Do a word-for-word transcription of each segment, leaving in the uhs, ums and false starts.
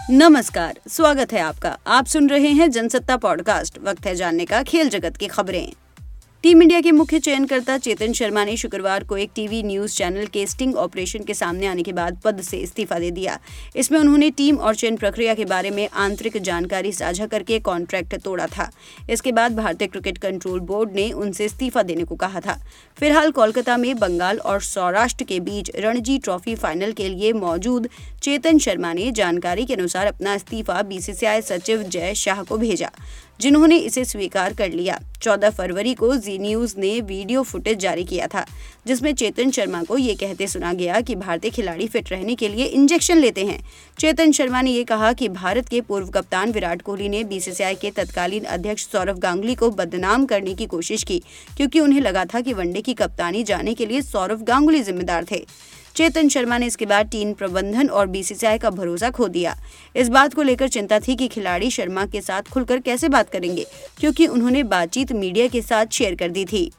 नमस्कार, स्वागत है आपका। आप सुन रहे हैं जनसत्ता पॉडकास्ट। वक्त है जानने का खेल जगत की खबरें। टीम इंडिया के मुख्य चयनकर्ता चेतन शर्मा ने शुक्रवार को एक टीवी न्यूज चैनल के स्टिंग ऑपरेशन के सामने आने के बाद पद से इस्तीफा दे दिया। इसमें उन्होंने टीम और चयन प्रक्रिया के बारे में आंतरिक जानकारी साझा करके कॉन्ट्रैक्ट तोड़ा था। इसके बाद भारतीय क्रिकेट कंट्रोल बोर्ड ने उनसे इस्तीफा देने को कहा था। फिलहाल कोलकाता में बंगाल और सौराष्ट्र के बीच रणजी ट्रॉफी फाइनल के लिए मौजूद चेतन शर्मा ने जानकारी के अनुसार अपना इस्तीफा बीसीसीआई सचिव जय शाह को भेजा, जिन्होंने इसे स्वीकार कर लिया। चौदह फरवरी को जी न्यूज ने वीडियो फुटेज जारी किया था, जिसमें चेतन शर्मा को ये कहते सुना गया कि भारतीय खिलाड़ी फिट रहने के लिए इंजेक्शन लेते हैं। चेतन शर्मा ने ये कहा कि भारत के पूर्व कप्तान विराट कोहली ने बीसीसीआई के तत्कालीन अध्यक्ष सौरव गांगुली को बदनाम करने की कोशिश की, क्योंकि उन्हें लगा था कि वनडे की कप्तानी जाने के लिए सौरव गांगुली जिम्मेदार थे। चेतन शर्मा ने इसके बाद टीम प्रबंधन और बीसीसीआई का भरोसा खो दिया। इस बात को लेकर चिंता थी कि खिलाड़ी शर्मा के साथ खुलकर कैसे बात करेंगे, क्योंकि उन्होंने बातचीत मीडिया के साथ शेयर कर दी थी।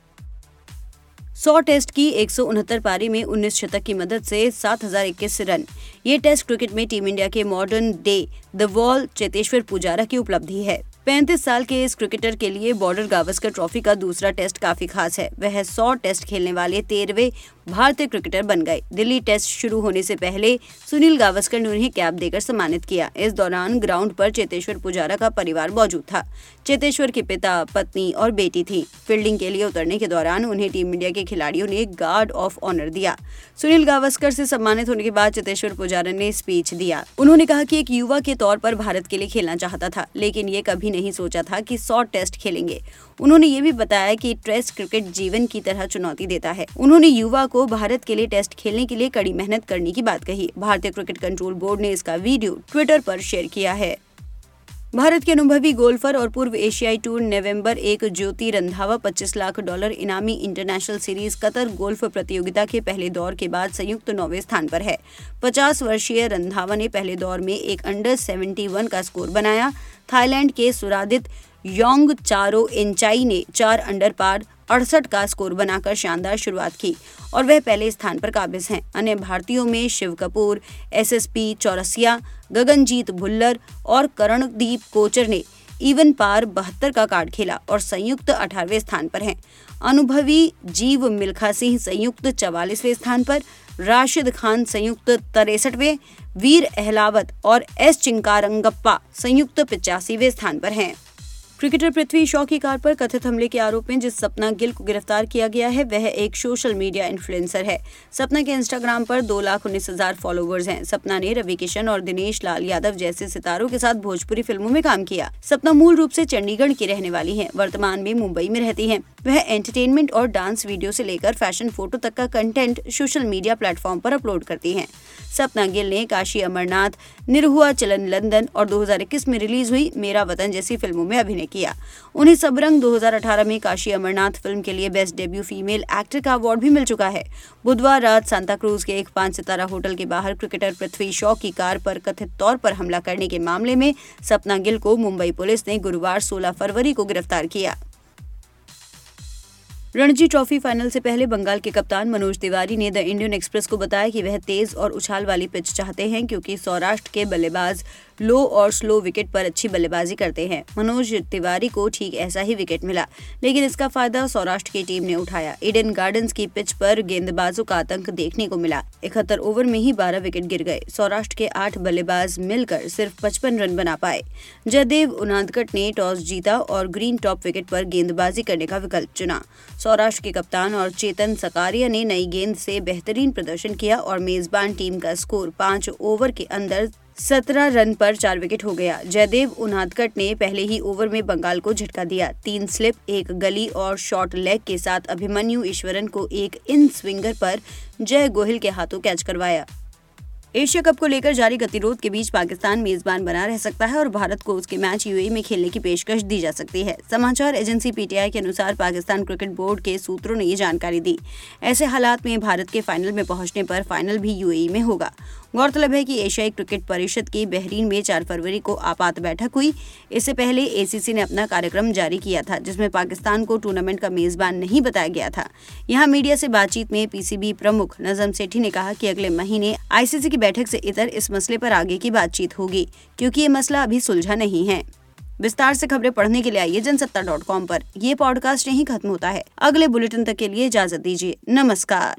सौ टेस्ट की एक सौ उनहत्तर पारी में उन्नीस शतक की मदद से सात हजार इक्कीस रन। ये टेस्ट क्रिकेट में टीम इंडिया के modern day the wall Cheteshwar Pujara की उपलब्धि है। पैंतीस साल के इस क्रिकेटर के लिए बॉर्डर गावस्कर ट्रॉफी का दूसरा टेस्ट काफी खास है। वह सौ टेस्ट खेलने वाले तेरहवें भारतीय क्रिकेटर बन गए। दिल्ली टेस्ट शुरू होने से पहले सुनील गावस्कर ने उन्हें कैप देकर सम्मानित किया। इस दौरान ग्राउंड पर चेतेश्वर पुजारा का परिवार मौजूद था। चेतेश्वर के पिता, पत्नी और बेटी थी। फील्डिंग के लिए उतरने के दौरान उन्हें टीम इंडिया के खिलाड़ियों ने गार्ड ऑफ ऑनर दिया। सुनील गावस्कर से सम्मानित होने के बाद चेतेश्वर पुजारा ने स्पीच दिया। उन्होंने कहा कि एक युवा के तौर पर भारत के लिए खेलना चाहता था, लेकिन ये कभी नहीं सोचा था कि सौ टेस्ट खेलेंगे। उन्होंने ये भी बताया कि टेस्ट क्रिकेट जीवन की तरह चुनौती देता है। उन्होंने युवा को भारत के लिए टेस्ट खेलने के लिए कड़ी मेहनत करने की बात कही। भारतीय क्रिकेट कंट्रोल बोर्ड ने इसका वीडियो ट्विटर पर शेयर किया है। भारत के अनुभवी गोल्फर और पूर्व एशियाई टूर नवंबर एक ज्योति रंधावा पच्चीस लाख डॉलर इनामी इंटरनेशनल सीरीज कतर गोल्फ प्रतियोगिता के पहले दौर के बाद संयुक्त नौवें स्थान पर है। पचास वर्षीय रंधावा ने पहले दौर में एक अंडर इकहत्तर का स्कोर बनाया। थाईलैंड के सुरादित योंग चारो एंचाई ने चार अंडर पार अड़सठ का स्कोर बनाकर शानदार शुरुआत की और वह पहले स्थान पर काबिज हैं। अन्य भारतीयों में शिव कपूर, एसएसपी चौरसिया, गगनजीत भुल्लर और करणदीप कोचर ने इवन पार बहत्तर का कार्ड खेला और संयुक्त अठारहवें स्थान पर हैं। अनुभवी जीव मिल्खा सिंह संयुक्त चवालीसवें स्थान पर, राशिद खान संयुक्त तिरसठवें, वीर अहलावत और एस चिंकारंगप्पा संयुक्त पचासीवें स्थान पर हैं। क्रिकेटर पृथ्वी शॉ की कार पर कथित हमले के आरोप में जिस सपना गिल को गिरफ्तार किया गया है, वह एक सोशल मीडिया इन्फ्लुएंसर है। सपना के इंस्टाग्राम पर दो लाख उन्नीस हजार फॉलोवर्स हैं। सपना ने रवि किशन और दिनेश लाल यादव जैसे सितारों के साथ भोजपुरी फिल्मों में काम किया। सपना मूल रूप से चंडीगढ़ की रहने वाली है, वर्तमान में मुंबई में रहती है। वह एंटरटेनमेंट और डांस वीडियो से लेकर फैशन फोटो तक का कंटेंट सोशल मीडिया प्लेटफॉर्म पर अपलोड करती हैं। सपना गिल ने काशी अमरनाथ, निरहुआ चलन लंदन और दो हज़ार इक्कीस में रिलीज हुई मेरा वतन जैसी फिल्मों में अभिनय किया। उन्हें सबरंग दो हज़ार अठारह में काशी अमरनाथ फिल्म के लिए बेस्ट डेब्यू फीमेल एक्टर का अवार्ड भी मिल चुका है। बुधवार रात सांता क्रूज के एक पांच सितारा होटल के बाहर क्रिकेटर पृथ्वी शॉ की कार पर कथित तौर पर हमला करने के मामले में सपना गिल को मुंबई पुलिस ने गुरुवार सोलह फरवरी को गिरफ्तार किया। रणजी ट्रॉफी फाइनल से पहले बंगाल के कप्तान मनोज तिवारी ने द इंडियन एक्सप्रेस को बताया कि वह तेज और उछाल वाली पिच चाहते हैं, क्योंकि सौराष्ट्र के बल्लेबाज लो और स्लो विकेट पर अच्छी बल्लेबाजी करते हैं। मनोज तिवारी को ठीक ऐसा ही विकेट मिला, लेकिन इसका फायदा सौराष्ट्र की टीम ने उठाया। ईडन गार्डन्स की पिच पर गेंदबाजों का आतंक देखने को मिला। इकहत्तर ओवर में ही बारह विकेट गिर गए। सौराष्ट्र के आठ बल्लेबाज मिलकर सिर्फ पचपन रन बना पाए। जयदेव उनादकट ने टॉस जीता और ग्रीन टॉप विकेट पर गेंदबाजी करने का विकल्प चुना। सौराष्ट्र के कप्तान और चेतन सकारिया ने नई गेंद से बेहतरीन प्रदर्शन किया और मेजबान टीम का स्कोर पांच ओवर के अंदर सत्रह रन पर चार विकेट हो गया। जयदेव उनादकट ने पहले ही ओवर में बंगाल को झटका दिया। तीन स्लिप, एक गली और शॉर्ट लेग के साथ अभिमन्यु ईश्वरन को एक इन स्विंगर पर जय गोहिल के हाथों कैच करवाया। एशिया कप को लेकर जारी गतिरोध के बीच पाकिस्तान मेजबान बना रह सकता है और भारत को उसके मैच यूएई में खेलने की पेशकश दी जा सकती है। समाचार एजेंसी पीटीआई के अनुसार पाकिस्तान क्रिकेट बोर्ड के सूत्रों ने ये जानकारी दी। ऐसे हालात में भारत के फाइनल में पहुंचने पर फाइनल भी यूएई में होगा। गौरतलब है कि एशियाई क्रिकेट परिषद की बहरीन में चार फरवरी को आपात बैठक हुई। इससे पहले एसीसी ने अपना कार्यक्रम जारी किया था, जिसमें पाकिस्तान को टूर्नामेंट का मेजबान नहीं बताया गया था। यहां मीडिया से बातचीत में पीसीबी प्रमुख नजम सेठी ने कहा कि अगले महीने आईसीसी की बैठक से इतर इस मसले पर आगे की बातचीत होगी, क्योंकि ये मसला अभी सुलझा नहीं है। विस्तार से खबरें पढ़ने के लिए आइए जनसत्ता डॉट कॉम पर। ये पॉडकास्ट यहीं खत्म होता है। अगले बुलेटिन तक के लिए इजाजत दीजिए। नमस्कार।